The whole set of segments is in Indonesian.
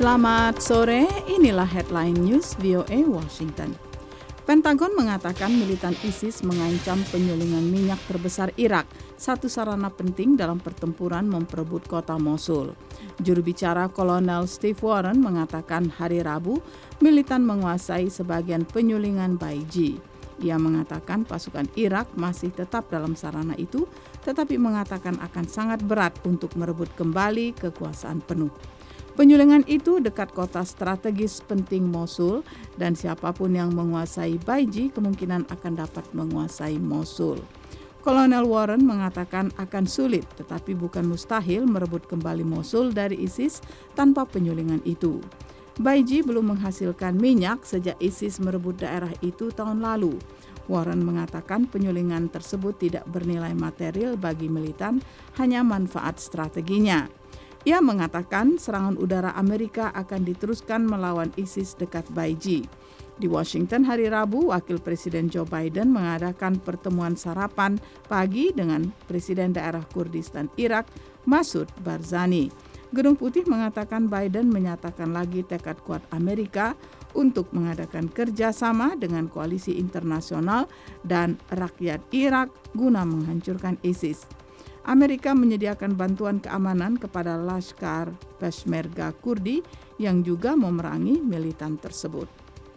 Selamat sore, inilah headline news VOA Washington. Pentagon mengatakan militan ISIS mengancam penyulingan minyak terbesar Irak, satu sarana penting dalam pertempuran memperebut kota Mosul. Juru bicara Kolonel Steve Warren mengatakan hari Rabu, militan menguasai sebagian penyulingan Baiji. Ia mengatakan pasukan Irak masih tetap dalam sarana itu, tetapi mengatakan akan sangat berat untuk merebut kembali kekuasaan penuh. Penyulingan itu dekat kota strategis penting Mosul, dan siapapun yang menguasai Baiji kemungkinan akan dapat menguasai Mosul. Kolonel Warren mengatakan akan sulit tetapi bukan mustahil merebut kembali Mosul dari ISIS tanpa penyulingan itu. Baiji belum menghasilkan minyak sejak ISIS merebut daerah itu tahun lalu. Warren mengatakan penyulingan tersebut tidak bernilai material bagi militan, hanya manfaat strateginya. Ia mengatakan serangan udara Amerika akan diteruskan melawan ISIS dekat Baiji. Di Washington hari Rabu, Wakil Presiden Joe Biden mengadakan pertemuan sarapan pagi dengan Presiden daerah Kurdistan Irak, Masoud Barzani. Gedung Putih mengatakan Biden menyatakan lagi tekad kuat Amerika untuk mengadakan kerjasama dengan koalisi internasional dan rakyat Irak guna menghancurkan ISIS. Amerika menyediakan bantuan keamanan kepada Lashkar Peshmerga Kurdi yang juga memerangi militan tersebut.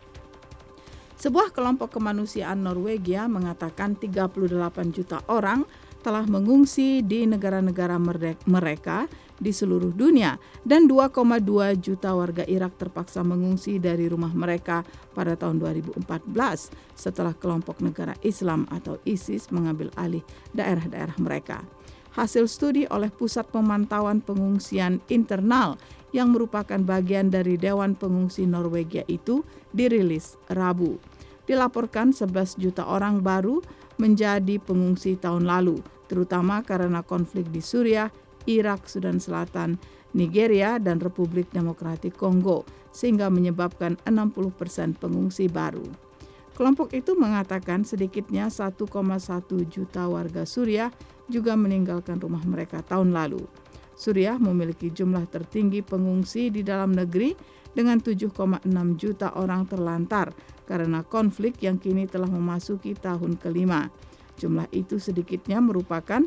Sebuah kelompok kemanusiaan Norwegia mengatakan 38 juta orang telah mengungsi di negara-negara mereka di seluruh dunia dan 2,2 juta warga Irak terpaksa mengungsi dari rumah mereka pada tahun 2014 setelah kelompok negara Islam atau ISIS mengambil alih daerah-daerah mereka. Hasil studi oleh Pusat Pemantauan Pengungsian Internal yang merupakan bagian dari Dewan Pengungsi Norwegia itu dirilis Rabu. Dilaporkan 11 juta orang baru menjadi pengungsi tahun lalu, terutama karena konflik di Suriah, Irak, Sudan Selatan, Nigeria, dan Republik Demokratik Kongo, sehingga menyebabkan 60% pengungsi baru. Kelompok itu mengatakan sedikitnya 1,1 juta warga Suriah juga meninggalkan rumah mereka tahun lalu. Suriah memiliki jumlah tertinggi pengungsi di dalam negeri dengan 7,6 juta orang terlantar karena konflik yang kini telah memasuki tahun kelima. Jumlah itu sedikitnya merupakan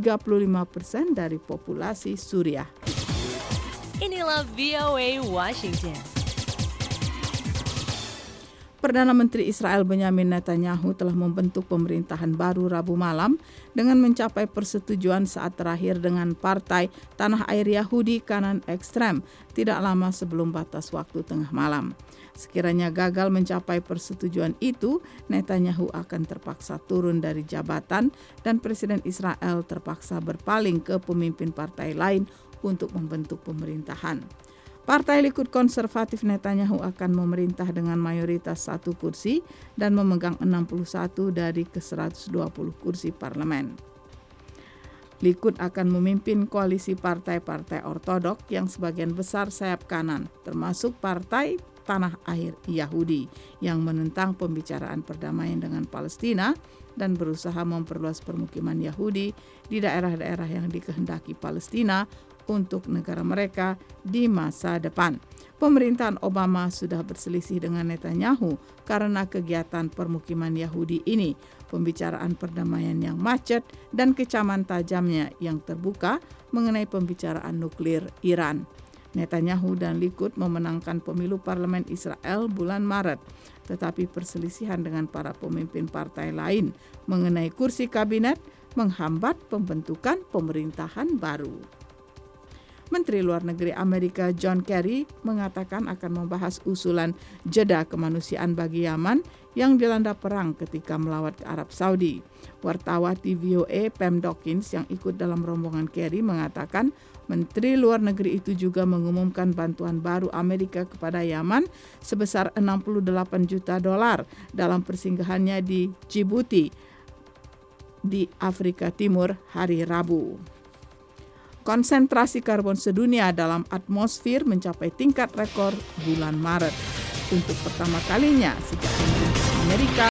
35% dari populasi Suriah. Inilah VOA Washington. Perdana Menteri Israel Benyamin Netanyahu telah membentuk pemerintahan baru Rabu malam dengan mencapai persetujuan saat terakhir dengan Partai Tanah Air Yahudi kanan ekstrem tidak lama sebelum batas waktu tengah malam. Sekiranya gagal mencapai persetujuan itu, Netanyahu akan terpaksa turun dari jabatan dan Presiden Israel terpaksa berpaling ke pemimpin partai lain untuk membentuk pemerintahan. Partai Likud Konservatif Netanyahu akan memerintah dengan mayoritas 1 kursi dan memegang 61 dari ke-120 kursi parlemen. Likud akan memimpin koalisi partai-partai ortodok yang sebagian besar sayap kanan, termasuk Partai Tanah Air Yahudi yang menentang pembicaraan perdamaian dengan Palestina dan berusaha memperluas permukiman Yahudi di daerah-daerah yang dikehendaki Palestina untuk negara mereka di masa depan. Pemerintahan Obama sudah berselisih dengan Netanyahu karena kegiatan permukiman Yahudi ini, pembicaraan perdamaian yang macet, dan kecaman tajamnya yang terbuka mengenai pembicaraan nuklir Iran. Netanyahu dan Likud memenangkan pemilu parlemen Israel bulan Maret, tetapi perselisihan dengan para pemimpin partai lain mengenai kursi kabinet menghambat pembentukan pemerintahan baru. Menteri Luar Negeri Amerika John Kerry mengatakan akan membahas usulan jeda kemanusiaan bagi Yaman yang dilanda perang ketika melawat ke Arab Saudi. Wartawan di VOA Pam Dawkins yang ikut dalam rombongan Kerry mengatakan Menteri Luar Negeri itu juga mengumumkan bantuan baru Amerika kepada Yaman sebesar $68 juta dalam persinggahannya di Djibouti di Afrika Timur hari Rabu. Konsentrasi karbon sedunia dalam atmosfer mencapai tingkat rekor bulan Maret. Untuk pertama kalinya sejak Amerika